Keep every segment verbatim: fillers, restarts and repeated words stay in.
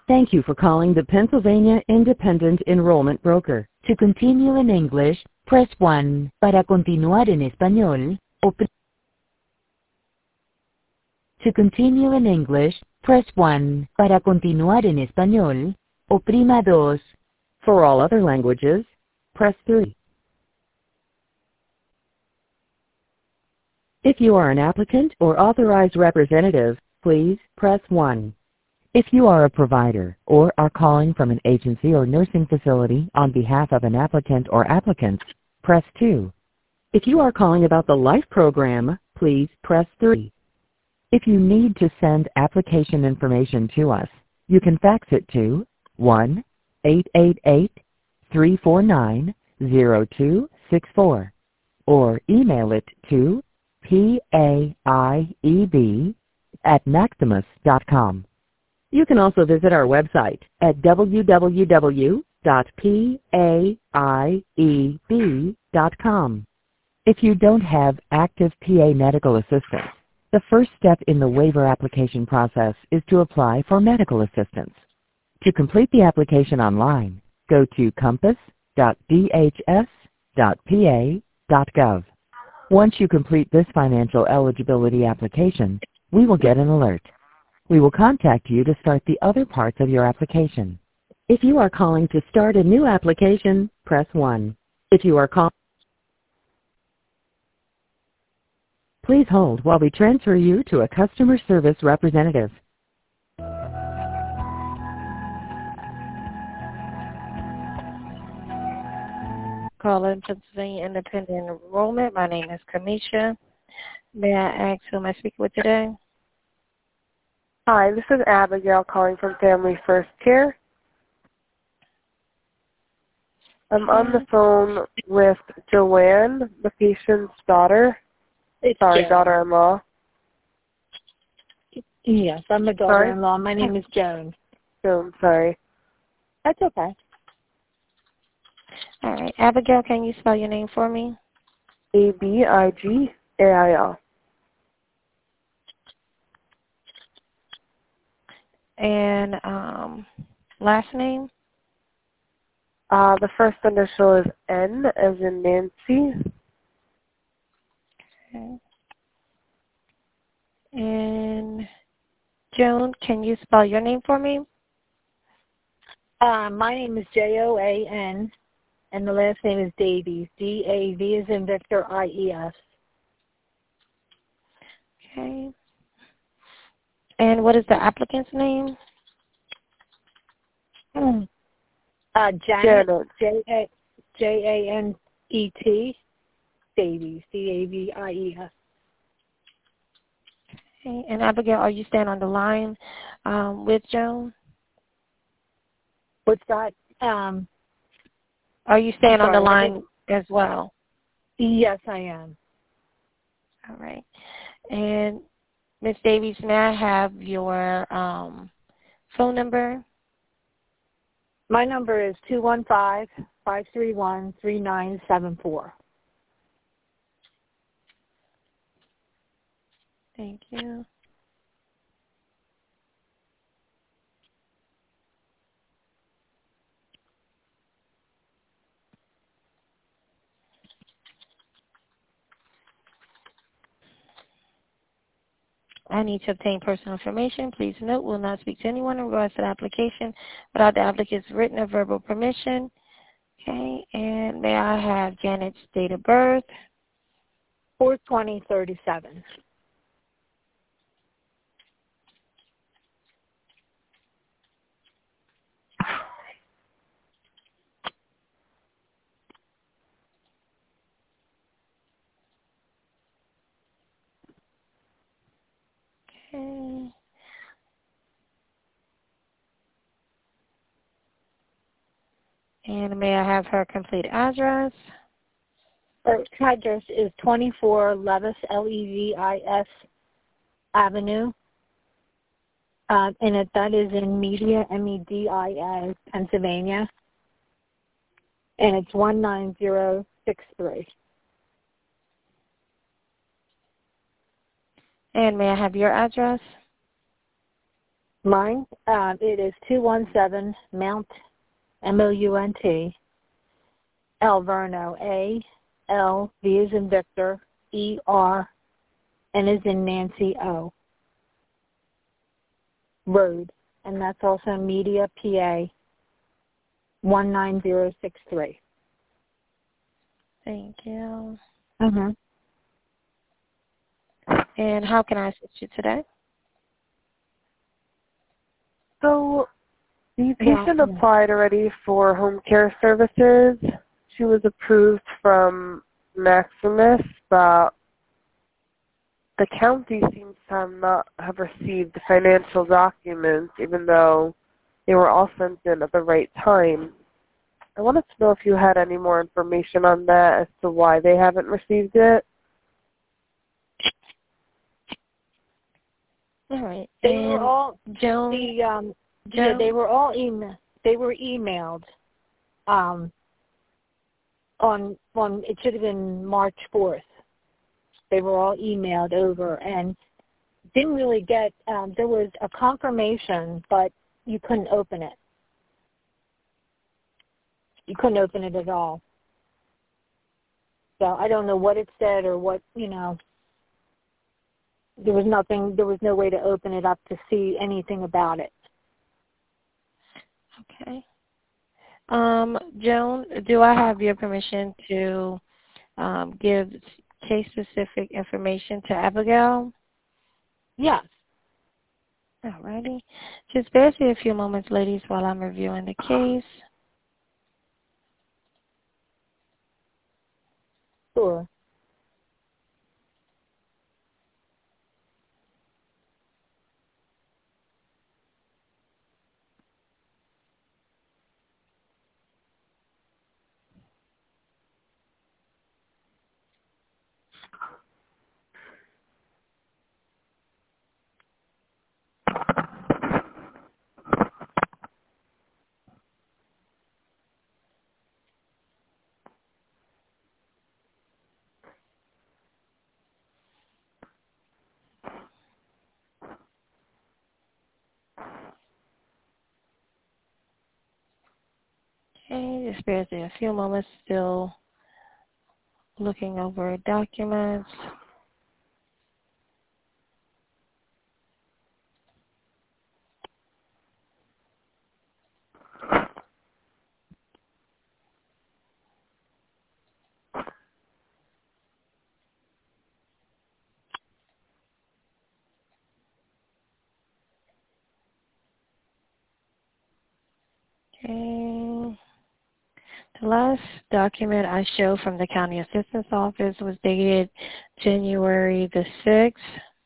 Thank you for calling the Pennsylvania Independent Enrollment Broker. To continue in English, press one. Para continuar en español, opri- To continue in English, press one. Para continuar en español, oprima dos. For all other languages, press three. If you are an applicant or authorized representative, please press one. If you are a provider or are calling from an agency or nursing facility on behalf of an applicant or applicants, press two. If you are calling about the LIFE program, please press three. If you need to send application information to us, you can fax it to one eight eight eight, three four nine, zero two six four or email it to P A I E B at maximus dot com. You can also visit our website at w w w dot p a i e b dot com. If you don't have active P A medical assistance, the first step in the waiver application process is to apply for medical assistance. To complete the application online, go to compass dot d h s dot p a dot gov. Once you complete this financial eligibility application, we will get an alert. We will contact you to start the other parts of your application. If you are calling to start a new application, press one. If you are calling, please hold while we transfer you to a customer service representative. Calling Pennsylvania Independent Enrollment. My name is Kamisha. May I ask who am I speaking with today? Hi, this is Abigail calling from Family First Care. I'm on the phone with Joanne, the patient's daughter. It's Sorry, Joan. daughter-in-law. Yes, I'm a daughter-in-law. My name is Joan. Joan, sorry. That's okay. All right. Abigail, can you spell your name for me? A B I G A I L. And um, last name? Uh, the first initial is N, as in Nancy. Okay. And Joan, can you spell your name for me? Uh, my name is J O A N, and the last name is Davies. D A V as in Victor, I E S. Okay. And what is the applicant's name? Hmm. Uh, Janet, Janet. J A J A N E T, Davies, D A V I E S. Okay. And Abigail, are you staying on the line um, with Joan? What's that? Um, Are you staying sorry, on the I line as well? Yes, I am. All right. And Miz Davies, may I have your um, phone number? My number is two one five, five three one, three nine seven four. Thank you. I need to obtain personal information. Please note, we'll not speak to anyone in regards to the application without the applicant's written or verbal permission. Okay, and may I have Janet's date of birth? four twenty thirty-seven. Okay. And may I have her complete address? Her address is twenty-four Levis, L E V I S Avenue, uh, and it, that is in Media, M E D I A, Pennsylvania, and it's one nine zero six three. And may I have your address? Mine, um, it is two one seven Mount, M O U N T, Alverno, A, L, V is in Victor, E, R, N is in Nancy, O, Road. And that's also Media, P A, one nine zero six three. Thank you. Mm-hmm. And how can I assist you today? So the patient Yeah. applied already for home care services. She was approved from Maximus, but the county seems to have not have received the financial documents, even though they were all sent in at the right time. I wanted to know if you had any more information on that as to why they haven't received it. All right. They and were all Joan. the um, Joan? yeah, they were all email. They were emailed. Um, on on it should have been March fourth. They were all emailed over and didn't really get. Um, there was a confirmation, but you couldn't open it. You couldn't open it at all. So I don't know what it said or what you know. There was nothing. There was no way to open it up to see anything about it. Okay. Um, Joan, do I have your permission to um, give case-specific information to Abigail? Yes. All righty. Just bear with me a few moments, ladies, while I'm reviewing the case. Sure. Okay, just bear with me a few moments, still looking over documents. Okay. The last document I show from the County Assistance Office was dated January the sixth.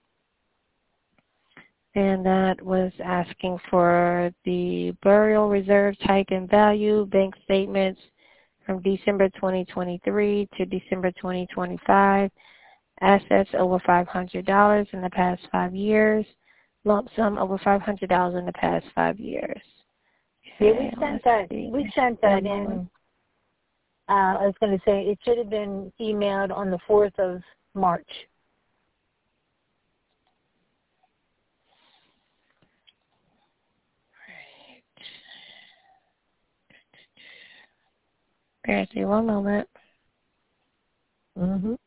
And that was asking for the burial reserve type and value, bank statements from December twenty twenty-three to December twenty twenty-five, assets over five hundred dollars in the past five years, lump sum over five hundred dollars in the past five years. Yeah, we Okay, sent that. see. We sent that in. Uh, I was going to say it should have been emailed on the fourth of March. Bear with me one moment. Mm-hmm.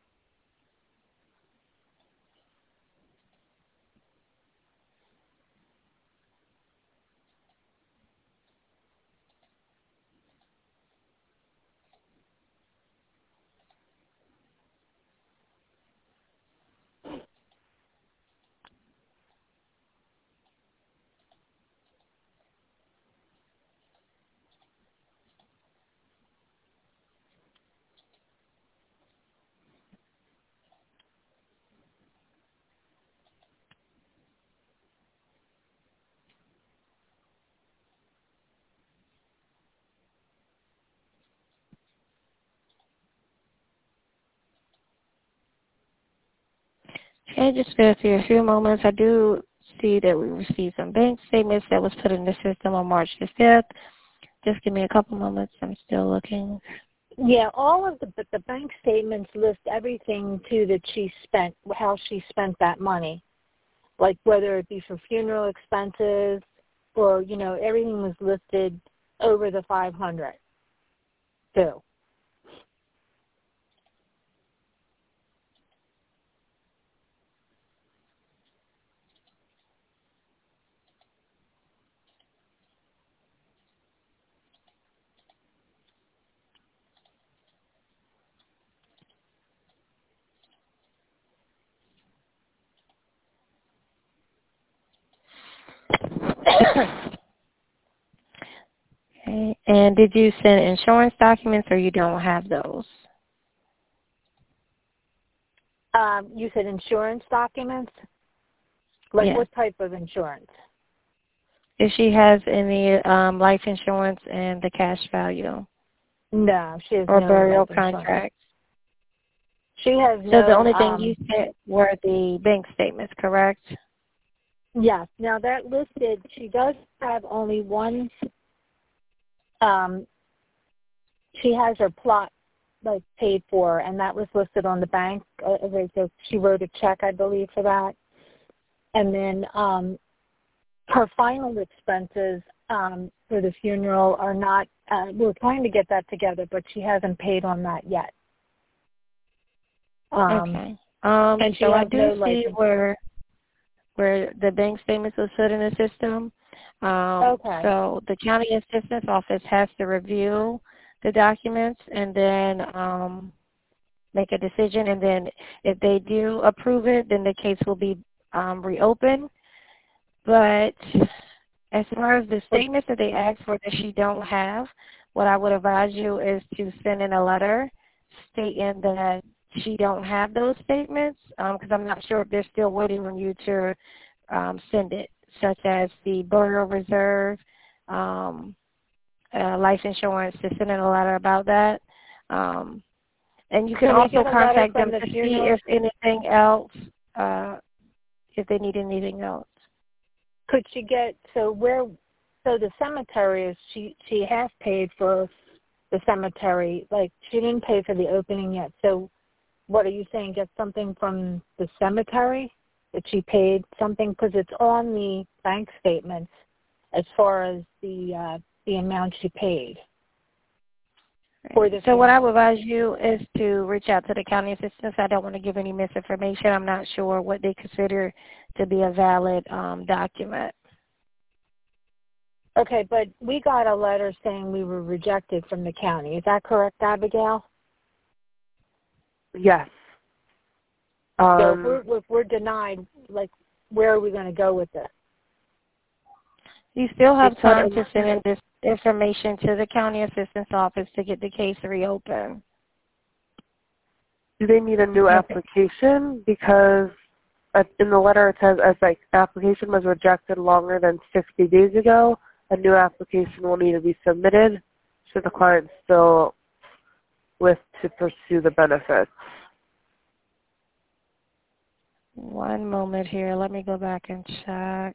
Okay, just bear with me a few moments. I do see that we received some bank statements that was put in the system on March the fifth. Just give me a couple moments. I'm still looking. Yeah, all of the but the bank statements list everything too that she spent, how she spent that money. like whether it be for funeral expenses or, you know, everything was listed over the five hundred too. Okay. And did you send insurance documents or you don't have those? Um, you said insurance documents? Like Yes. what type of insurance? If she has any um, life insurance and the cash value. No, she has Or no burial life insurance. contracts. She has So no. the only thing um, you sent were the bank statements, correct? Yes. Now that listed, she does have only one. Um, she has her plot like paid for, and that was listed on the bank. Uh, so she wrote a check, I believe, for that. And then um, her final expenses um, for the funeral are not. Uh, we're trying to get that together, but she hasn't paid on that yet. Um, Okay. Um, and she so I has do no see license. where where the bank statements are set in the system. Um, Okay. So the county assistance office has to review the documents and then um, make a decision. And then if they do approve it, then the case will be um, reopened. But as far as the statements that they ask for that she don't have, what I would advise you is to send in a letter stating that she don't have those statements, because um, I'm not sure if they're still waiting on you to um, send it, such as the burial reserve, um, uh, life insurance, to send in a letter about that. Um, and you can, Can we also get a letter contact them from the to see funeral? if anything else, uh, if they need anything else. Could she get so where? So the cemetery is she she has paid for the cemetery. Like she didn't pay for the opening yet. So what are you saying? Get something from the cemetery that she paid something, because it's on the bank statements as far as the uh, the amount she paid. For the so what I funeral. would advise you is to reach out to the county assistants. I don't want to give any misinformation. I'm not sure what they consider to be a valid um, document. Okay, but we got a letter saying we were rejected from the county. Is that correct, Abigail? Yes. So if Um, we're, if we're denied, like, where are we going to go with this? You still have They put time in- to send in this information to the county assistance office to get the case reopened. do they need a new application? Because uh, in the letter it says, as the application was rejected longer than sixty days ago, a new application will need to be submitted should the client still wish to pursue the benefits. One moment here. Let me go back and check.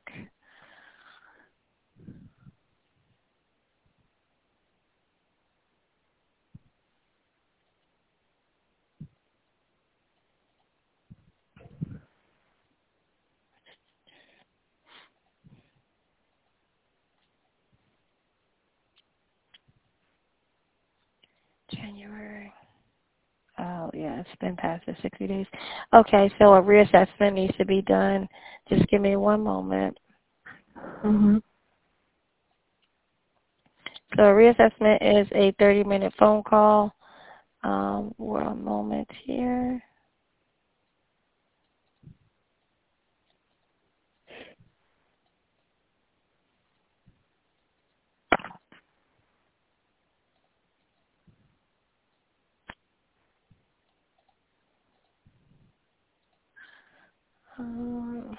January. Oh, yeah, it's been past the sixty days. Okay, so a reassessment needs to be done. Just give me one moment. Mm-hmm. So a reassessment is a thirty-minute phone call. Um, one moment here. Um,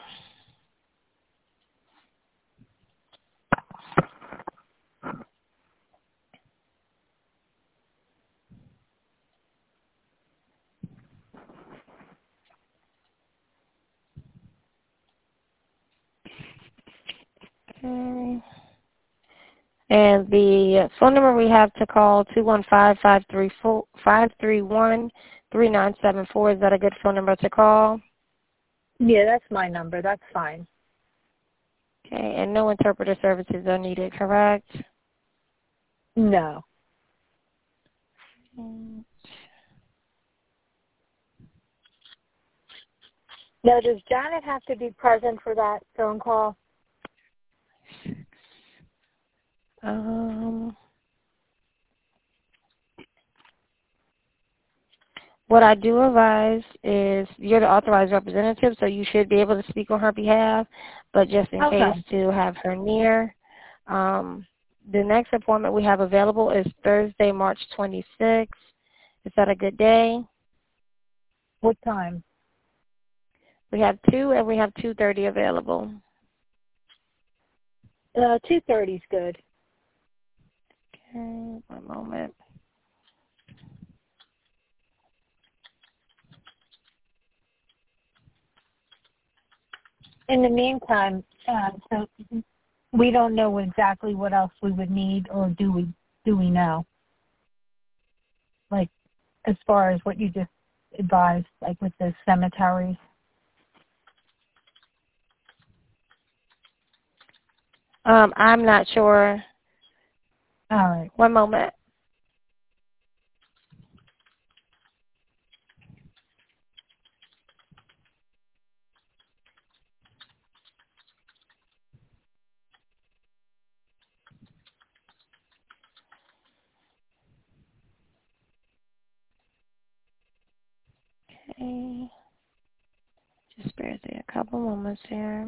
okay. And the phone number we have to call, two one five, five three one, three nine seven four. Is that a good phone number to call? Yeah, that's my number. That's fine. Okay, and no interpreter services are needed, correct? No. Mm. Now, does Janet have to be present for that phone call? Um, what I do advise is you're the authorized representative, so you should be able to speak on her behalf, but just in Okay. case to have her near. Um, the next appointment we have available is Thursday, March twenty-sixth. Is that a good day? What time? We have two and we have two thirty available. Uh, two thirty is good. Okay, one moment. In the meantime, uh, so we don't know exactly what else we would need, or do we? Do we know? Like, as far as what you just advised, like with the cemeteries. Um, I'm not sure. All right. One moment. Okay. Just bear with me a couple moments here.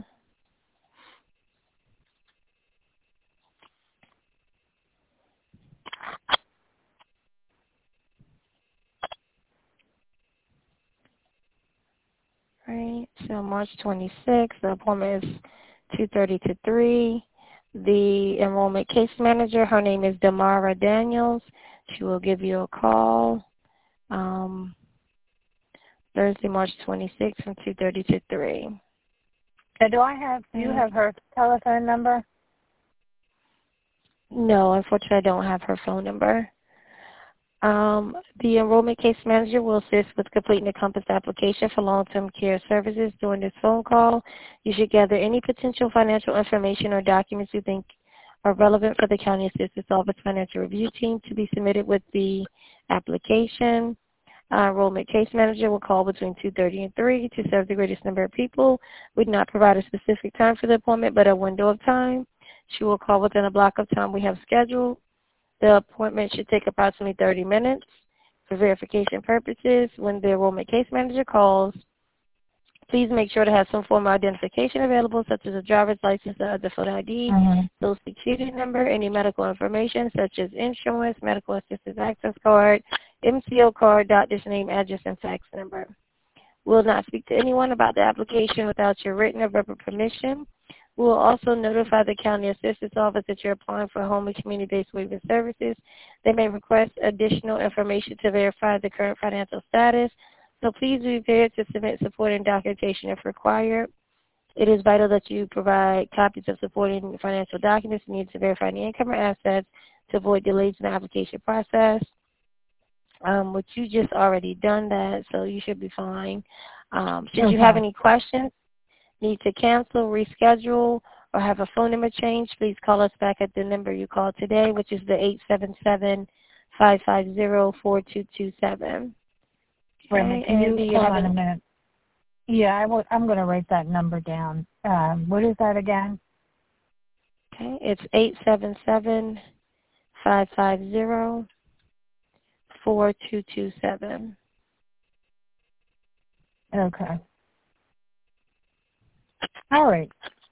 Right. So March twenty-sixth, the appointment is two thirty to three. The enrollment case manager, her name is Damara Daniels. She will give you a call um, Thursday, March twenty-sixth from two thirty to three. So do I have, do you have her telephone number? No, unfortunately, I don't have her phone number. Um, the enrollment case manager will assist with completing the Compass application for long-term care services during this phone call. You should gather any potential financial information or documents you think are relevant for the County Assistance Office Financial Review Team to be submitted with the application. Uh, enrollment case manager will call between two thirty and three to serve the greatest number of people. We do not provide a specific time for the appointment, but a window of time. She will call within a block of time we have scheduled. The appointment should take approximately thirty minutes. For verification purposes, when the enrollment case manager calls, please make sure to have some form of identification available, such as a driver's license or other photo I D, Mm-hmm. Social Security number, any medical information such as insurance, medical assistance access card, M C O card, doctor's name, address, and fax number. Will not speak to anyone about the application without your written or verbal permission. We will also notify the County Assistance Office that you're applying for home and community-based waiver services. They may request additional information to verify the current financial status, so please be prepared to submit supporting documentation if required. It is vital that you provide copies of supporting financial documents needed to verify the income or assets to avoid delays in the application process. Um, which you just already done that, so you should be fine. Um, should Okay. you have any questions, need to cancel, reschedule, or have a phone number change, please call us back at the number you called today, which is the eight seven seven, five five zero, four two two seven. Wait a minute. Can and do you you hold have on any, a minute? Yeah, I w- I'm going to write that number down. Um, what is that again? Okay, it's eight seven seven, five five zero, four two two seven. Okay. All right.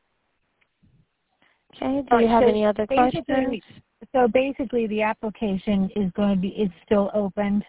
Okay, do All you right, have so any other questions? basically, so basically the application is going to be, is still opened?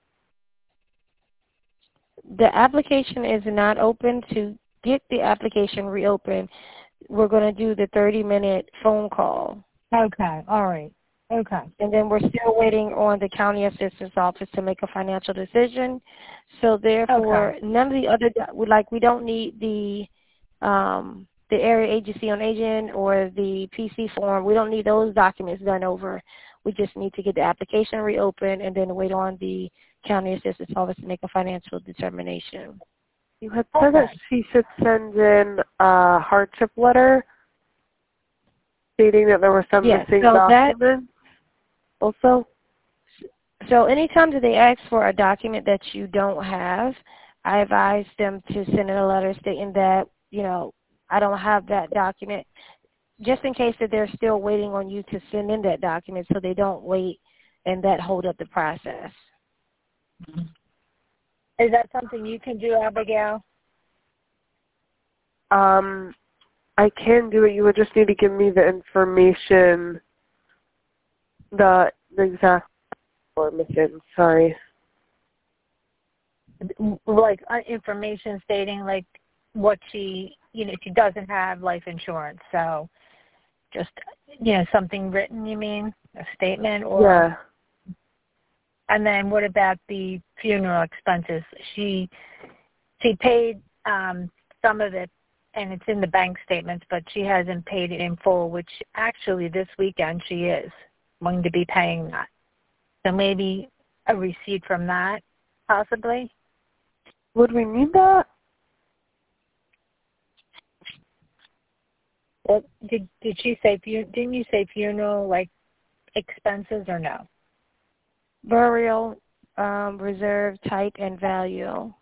The application is not open. To get the application reopened, we're going to do the thirty-minute phone call. Okay. All right. Okay. And then we're still waiting on the county assistance office to make a financial decision. So therefore, Okay. none of the other, like we don't need the um, the area agency on agent or the P C form. We don't need those documents done over. We just need to get the application reopened and then wait on the county assistance office to make a financial determination. You had said that she should send in a hardship letter stating that there were some Yes, missing so that- documents also? So anytime that they ask for a document that you don't have, I advise them to send in a letter stating that, you know, I don't have that document, just in case that they're still waiting on you to send in that document so they don't wait and that hold up the process. Is that something you can do, Abigail? Um, I can do it. You would just need to give me the information, the, the exact information. Sorry. Like uh, information stating like what she, you know, she doesn't have life insurance. So just, you know, something written, you mean? A statement or? Yeah. And then what about the funeral expenses? She she paid um, some of it, and it's in the bank statements, but she hasn't paid it in full, which actually this weekend she is going to be paying that. So maybe a receipt from that, possibly? Would we need that? Well, did did she say, didn't you say funeral, like, expenses or no? Burial, um, reserve, type, and value.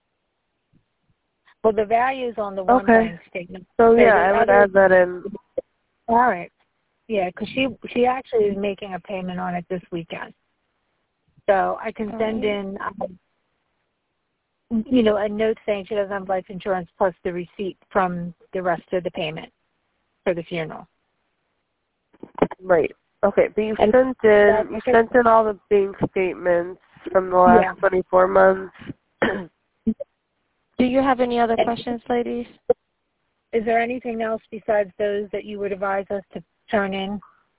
Well, the value is on the one Okay. bank statement. So, So yeah, the I would other- add that in. All right. Yeah, because she, she actually is making a payment on it this weekend. So I can All send right. in, um, you know, a note saying she doesn't have life insurance plus the receipt from the rest of the payment for the funeral. Right. Okay, but you And sent in, you okay. sent in all the bank statements from the last Yeah. twenty-four months. Do you have any other questions, ladies? Is there anything else besides those that you would advise us to turn in?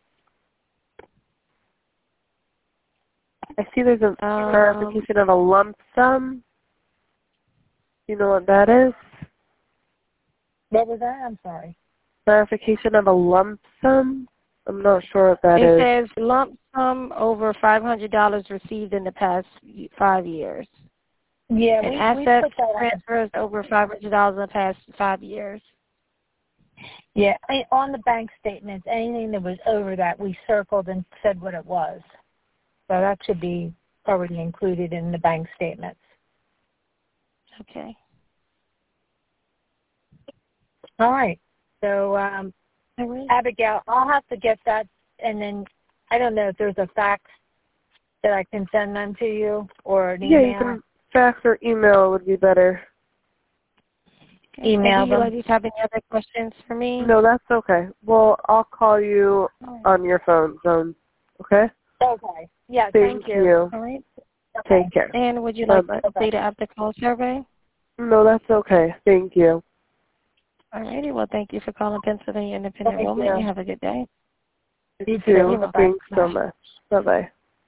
I see there's a Um, verification of a lump sum. You know what that is? What was that? I'm sorry. Verification of a lump sum? I'm not sure what that it is. says lump sum over five hundred dollars received in the past five years. Yeah, And we, assets we put that on. transfers over five hundred dollars in the past five years. Yeah, I- on the bank statements, anything that was over that, we circled and said what it was. So that should be already included in the bank statements. Okay. All right. So, um, Abigail, I'll have to get that, and then I don't know if there's a fax that I can send them to you or an Yeah, email. you can fax or email would be better. Okay. Email and do you them. ladies have any other questions for me? No, that's okay. Well, I'll call you on your phone, phone. Okay? Okay. Yeah, Thank, thank you. you. All right. Take care. And would you like Bye-bye. to complete an after call survey? No, that's okay. Thank you. All righty. Well, thank you for calling Pennsylvania Independent Thank Enrollment. you. You have a good day. You too. too. Bye-bye. Thanks so Bye. much. Bye-bye.